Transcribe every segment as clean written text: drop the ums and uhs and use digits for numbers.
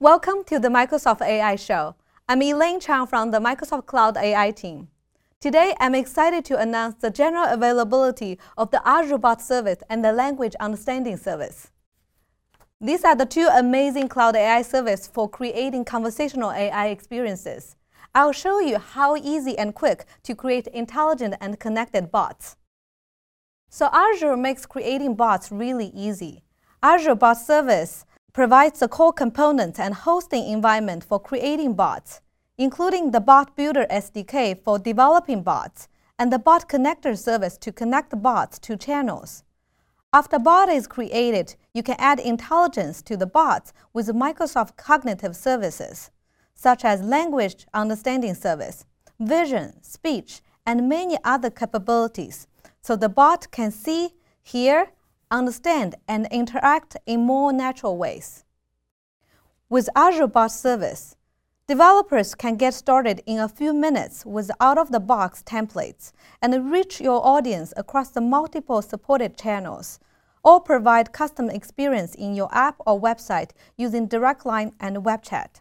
Welcome to the Microsoft AI Show. I'm Elaine Chang from the Microsoft Cloud AI team. Today, I'm excited to announce the general availability of the Azure Bot Service and the Language Understanding Service. These are the two amazing Cloud AI services for creating conversational AI experiences. I'll show you how easy and quick to create intelligent and connected bots. So Azure makes creating bots really easy. Azure Bot Service provides the core components and hosting environment for creating bots, including the Bot Builder SDK for developing bots and the Bot Connector service to connect the bots to channels. After a bot is created, you can add intelligence to the bots with Microsoft Cognitive Services, such as Language Understanding Service, Vision, Speech, and many other capabilities, so the bot can see, hear, understand, and interact in more natural ways. With Azure Bot Service, developers can get started in a few minutes with out-of-the-box templates and reach your audience across the multiple supported channels, or provide custom experience in your app or website using Direct Line and web chat.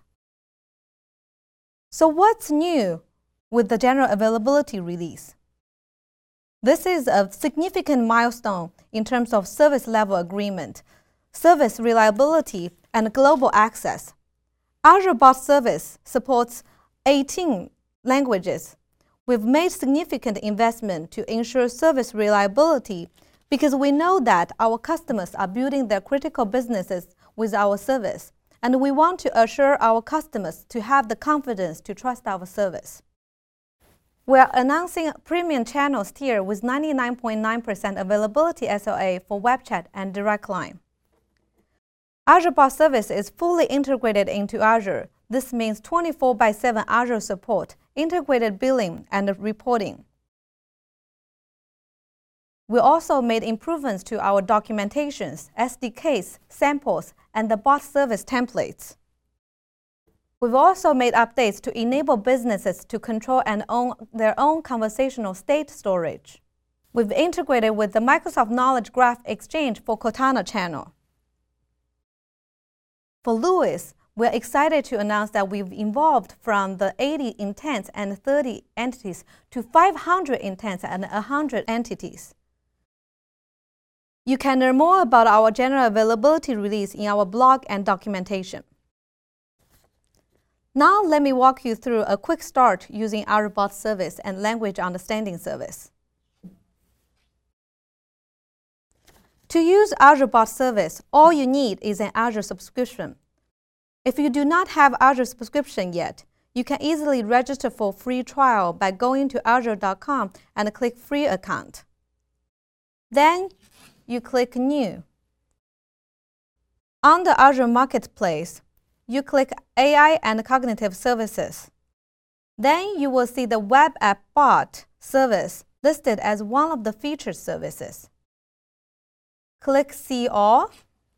So what's new with the general availability release? This is a significant milestone in terms of service level agreement, service reliability, and global access. Azure Bot Service supports 18 languages. We've made significant investment to ensure service reliability because we know that our customers are building their critical businesses with our service, and we want to assure our customers to have the confidence to trust our service. We are announcing premium channels tier with 99.9% availability SLA for web chat and Direct Line. Azure Bot Service is fully integrated into Azure. This means 24/7 Azure support, integrated billing, and reporting. We also made improvements to our documentations, SDKs, samples, and the bot service templates. We've also made updates to enable businesses to control and own their own conversational state storage. We've integrated with the Microsoft Knowledge Graph Exchange for Cortana channel. For LUIS, we're excited to announce that we've evolved from the 80 intents and 30 entities to 500 intents and 100 entities. You can learn more about our general availability release in our blog and documentation. Now let me walk you through a quick start using Azure Bot Service and Language Understanding Service. To use Azure Bot Service, all you need is an Azure subscription. If you do not have Azure subscription yet, you can easily register for free trial by going to azure.com and click Free Account. Then you click New. On the Azure Marketplace, you click AI and Cognitive Services. Then you will see the Web App Bot service listed as one of the featured services. Click See All.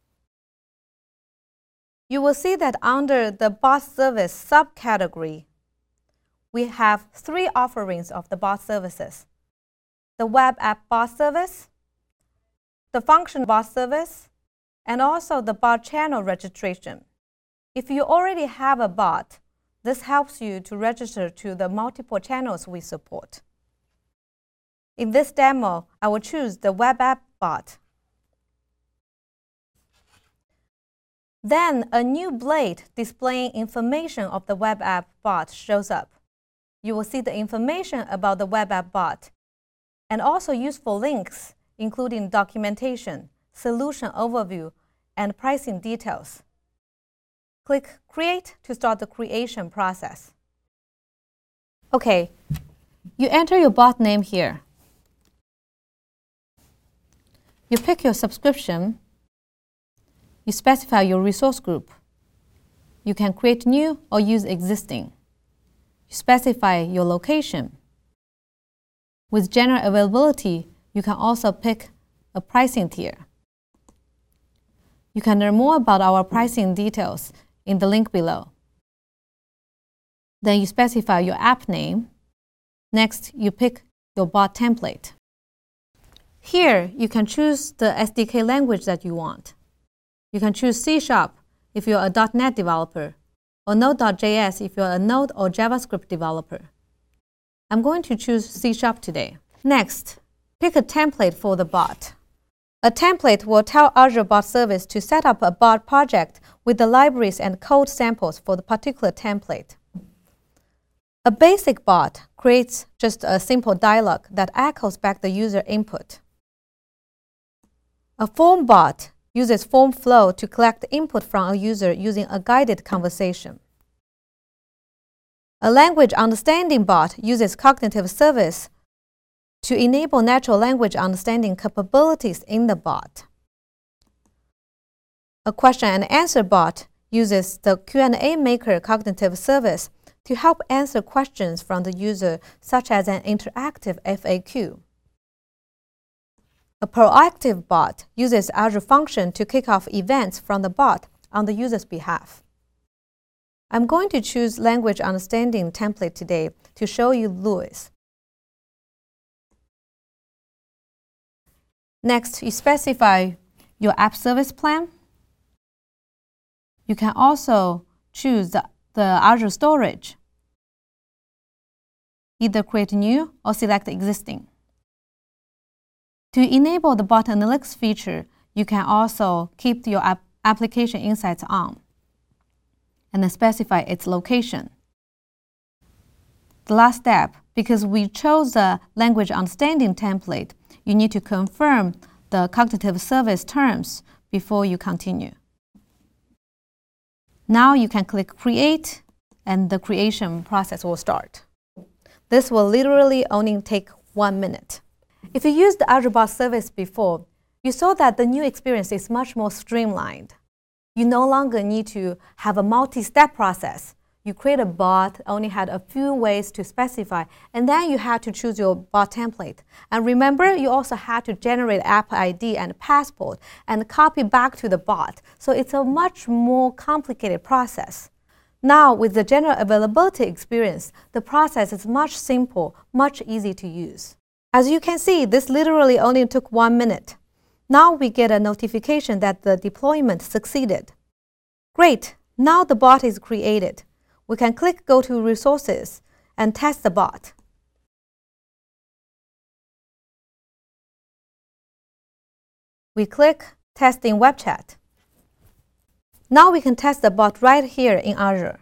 You will see that under the Bot Service subcategory, we have three offerings of the bot services: the Web App Bot Service, the Function Bot Service, and also the Bot Channel Registration. If you already have a bot, this helps you to register to the multiple channels we support. In this demo, I will choose the Web App Bot. Then a new blade displaying information of the Web App Bot shows up. You will see the information about the Web App Bot and also useful links, including documentation, solution overview, and pricing details. Click Create to start the creation process. Okay, you enter your bot name here. You pick your subscription. You specify your resource group. You can create new or use existing. You specify your location. With general availability, you can also pick a pricing tier. You can learn more about our pricing details in the link below. Then you specify your app name. Next, you pick your bot template. Here, you can choose the SDK language that you want. You can choose C# if you're a .NET developer, or Node.js if you're a Node or JavaScript developer. I'm going to choose C# today. Next, pick a template for the bot. A template will tell Azure Bot Service to set up a bot project with the libraries and code samples for the particular template. A basic bot creates just a simple dialog that echoes back the user input. A form bot uses form flow to collect input from a user using a guided conversation. A language understanding bot uses cognitive service to enable natural language understanding capabilities in the bot. A question and answer bot uses the Q&A maker cognitive service to help answer questions from the user, such as an interactive FAQ. A proactive bot uses Azure Function to kick off events from the bot on the user's behalf. I'm going to choose Language Understanding template today to show you LUIS. Next, you specify your app service plan. You can also choose the Azure storage. Either create new or select existing. To enable the bot analytics feature, you can also keep your application insights on and then specify its location. The last step, because we chose the language understanding template, you need to confirm the cognitive service terms before you continue. Now you can click Create and the creation process will start. This will literally only take 1 minute. If you used the Azure Bot Service before, you saw that the new experience is much more streamlined. You no longer need to have a multi-step process. You create a bot, only had a few ways to specify, and then you had to choose your bot template. And remember, you also had to generate app ID and passport and copy back to the bot. So it's a much more complicated process. Now, with the general availability experience, the process is much simple, much easy to use. As you can see, this literally only took 1 minute. Now we get a notification that the deployment succeeded. Great, now the bot is created. We can click Go to Resources and test the bot. We click Test in Web Chat. Now we can test the bot right here in Azure.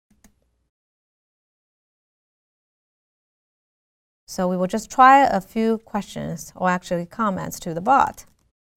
So we will just try a few questions, or actually comments, to the bot.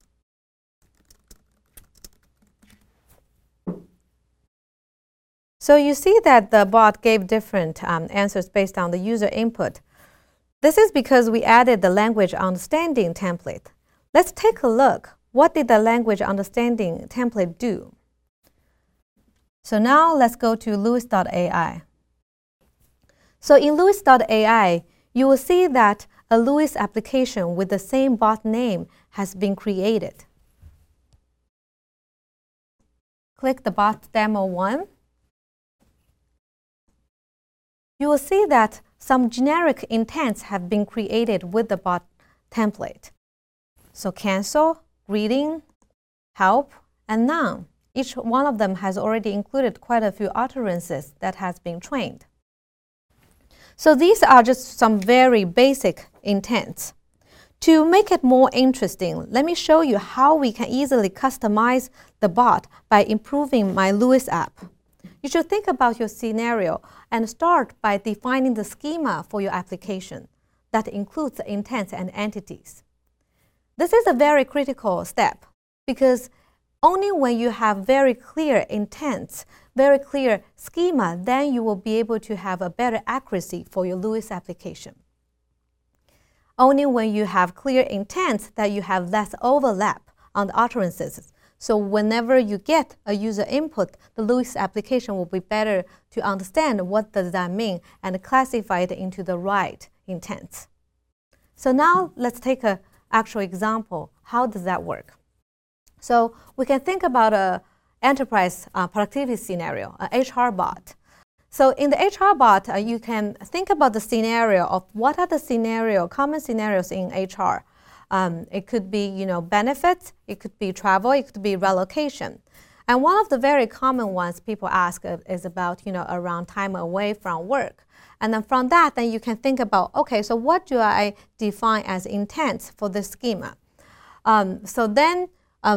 So you see that the bot gave different answers based on the user input. This is because we added the language understanding template. Let's take a look. What did the language understanding template do? So now let's go to LUIS.ai. So in LUIS.ai, you will see that a LUIS application with the same bot name has been created. Click the bot demo 1. You will see that some generic intents have been created with the bot template. So cancel, greeting, help, and none. Each one of them has already included quite a few utterances that has been trained. So these are just some very basic intents. To make it more interesting, let me show you how we can easily customize the bot by improving my LUIS app. You should think about your scenario and start by defining the schema for your application. That includes the intents and entities. This is a very critical step because only when you have very clear intents, very clear schema, then you will be able to have a better accuracy for your LUIS application. Only when you have clear intents that you have less overlap on the utterances. So whenever you get a user input, the LUIS application will be better to understand what does that mean and classify it into the right intents. So now let's take an actual example. How does that work? So we can think about an enterprise productivity scenario, an HR bot. So in the HR bot, you can think about the scenario of what are the common scenarios in HR. It could be, benefits, it could be travel, it could be relocation. And one of the very common ones people ask is about, around time away from work. And then from that, then you can think about, okay, so what do I define as intent for this schema? So then,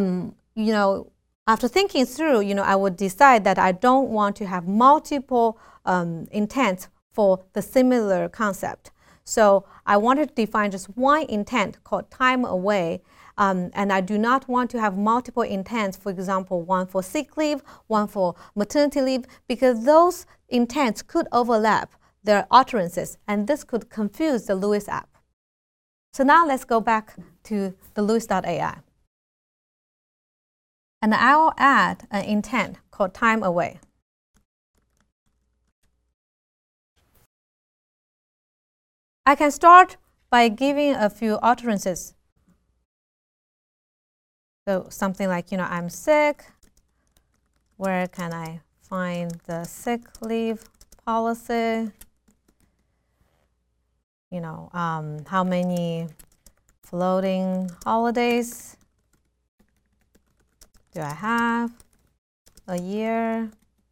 after thinking through, I would decide that I don't want to have multiple intents for the similar concept. So I wanted to define just one intent called time away. And I do not want to have multiple intents, for example, one for sick leave, one for maternity leave, because those intents could overlap their utterances, and this could confuse the LUIS app. So now let's go back to the LUIS.ai. And I will add an intent called time away. I can start by giving a few utterances. So something like, I'm sick. Where can I find the sick leave policy? How many floating holidays do I have a year?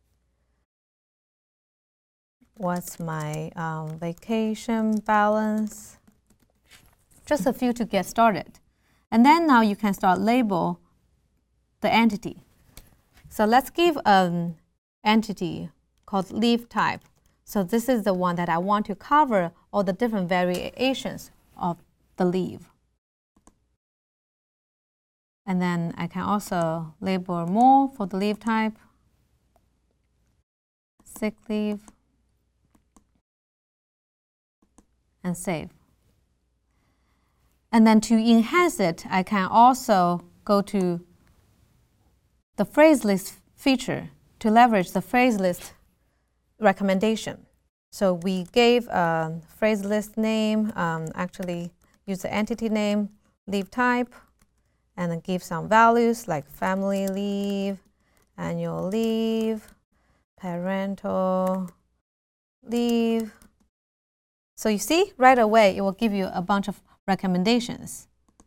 What's my vacation balance? Just a few to get started. And then now you can start label the entity. So let's give an entity called leave type. So this is the one that I want to cover all the different variations of the leave. And then I can also label more for the leave type. Sick leave. And save. And then to enhance it, I can also go to the phrase list feature to leverage the phrase list recommendation. So we gave a phrase list name, actually use the entity name, leave type, and then give some values like family leave, annual leave, parental leave. So you see, right away, it will give you a bunch of recommendations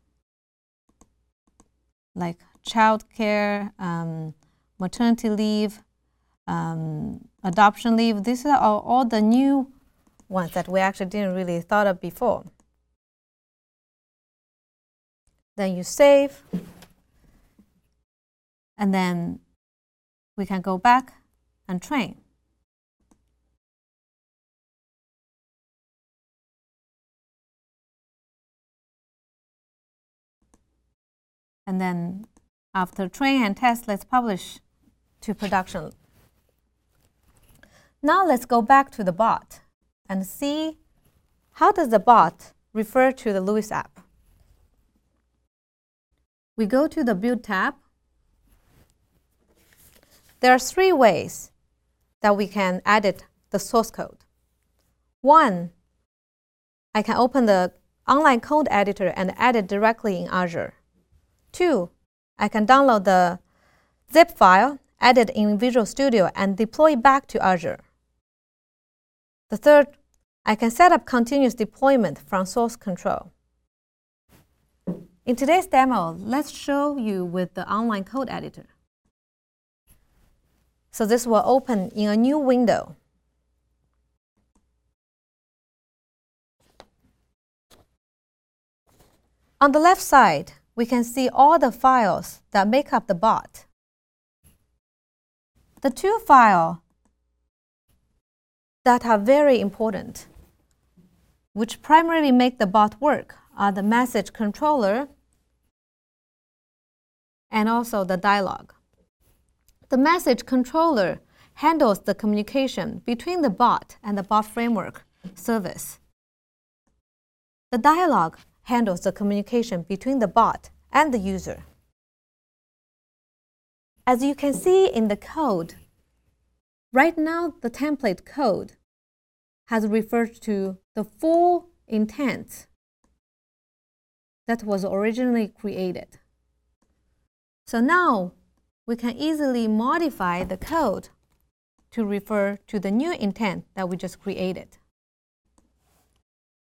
like childcare, maternity leave, adoption leave. These are all the new ones that we actually didn't really thought of before. Then you save, and then we can go back and train. And then after train and test, let's publish to production. Now let's go back to the bot and see how does the bot refer to the LUIS app. We go to the Build tab. There are 3 ways that we can edit the source code. 1, I can open the online code editor and edit directly in Azure. 2, I can download the zip file, edit in Visual Studio, and deploy back to Azure. The 3rd, I can set up continuous deployment from source control. In today's demo, let's show you with the online code editor. So this will open in a new window. On the left side, we can see all the files that make up the bot. The 2 files that are very important, which primarily make the bot work, are the message controller and also the dialog. The message controller handles the communication between the bot and the bot framework service. The dialog handles the communication between the bot and the user. As you can see in the code, right now the template code has referred to the full intent that was originally created. So now we can easily modify the code to refer to the new intent that we just created.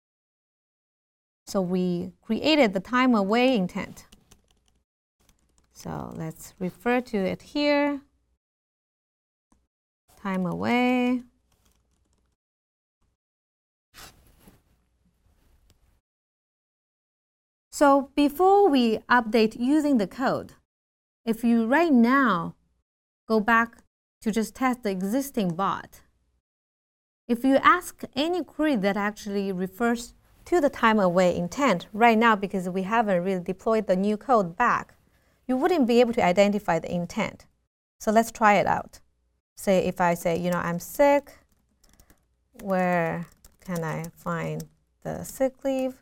So we created the time away intent. So let's refer to it here. Time away. So before we update using the code, if you right now go back to just test the existing bot, if you ask any query that actually refers to the time away intent right now, because we haven't really deployed the new code back, you wouldn't be able to identify the intent. So let's try it out. Say if I say, I'm sick, where can I find the sick leave?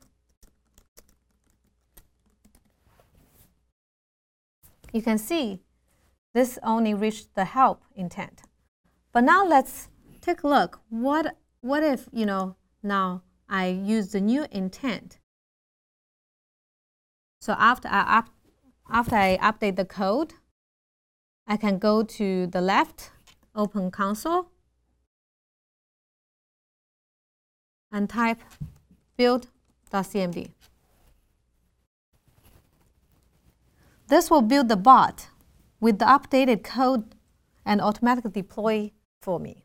You can see this only reached the help intent. But now let's take a look. What if, now I use the new intent? So after I update the code, I can go to the left, open console, and type build.cmd. This will build the bot with the updated code and automatically deploy for me.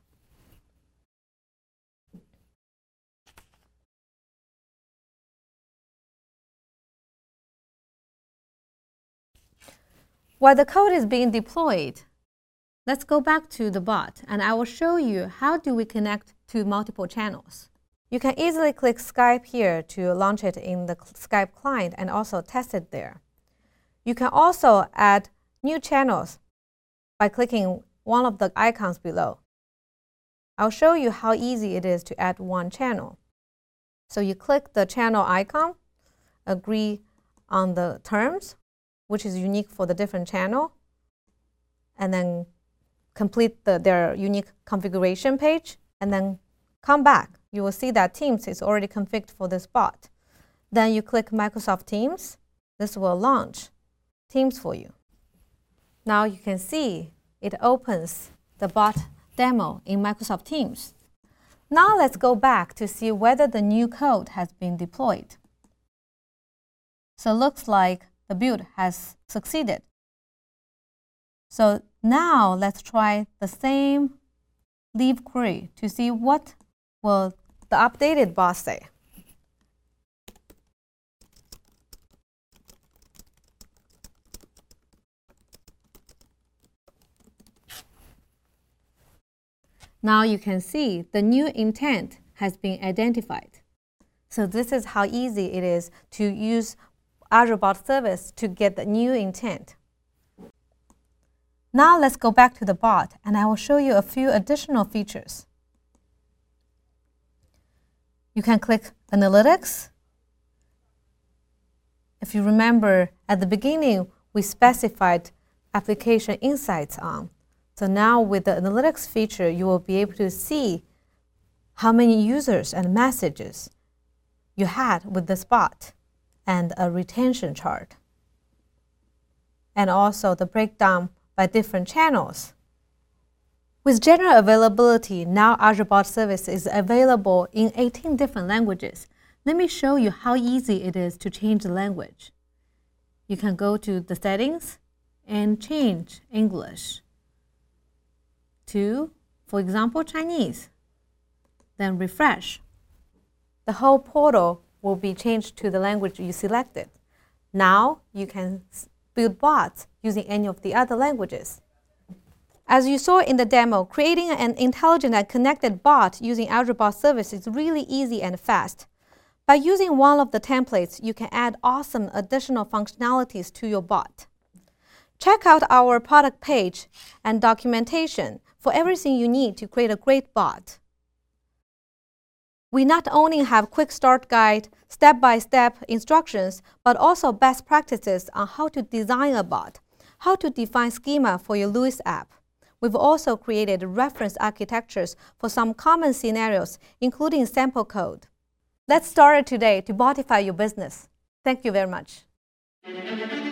While the code is being deployed, let's go back to the bot, and I will show you how do we connect to multiple channels. You can easily click Skype here to launch it in the Skype client and also test it there. You can also add new channels by clicking one of the icons below. I'll show you how easy it is to add one channel. So you click the channel icon, agree on the terms, which is unique for the different channel, and then complete their unique configuration page, and then come back. You will see that Teams is already configured for this bot. Then you click Microsoft Teams. This will launch Teams for you. Now you can see it opens the bot demo in Microsoft Teams. Now let's go back to see whether the new code has been deployed. So it looks like the build has succeeded. So now let's try the same leave query to see what will the updated bot say. Now you can see the new intent has been identified. So this is how easy it is to use Azure Bot Service to get the new intent. Now let's go back to the bot, and I will show you a few additional features. You can click Analytics. If you remember, at the beginning, we specified application insights on. So now with the Analytics feature, you will be able to see how many users and messages you had with this bot, and a retention chart, and also the breakdown by different channels. With general availability, now Azure Bot Service is available in 18 different languages. Let me show you how easy it is to change the language. You can go to the settings and change English to, for example, Chinese. Then refresh. The whole portal will be changed to the language you selected. Now you can build bots using any of the other languages. As you saw in the demo, creating an intelligent and connected bot using Azure Bot Service is really easy and fast. By using one of the templates, you can add awesome additional functionalities to your bot. Check out our product page and documentation for everything you need to create a great bot. We not only have quick start guide, step-by-step instructions, but also best practices on how to design a bot, how to define schema for your LUIS app. We've also created reference architectures for some common scenarios, including sample code. Let's start today to botify your business. Thank you very much.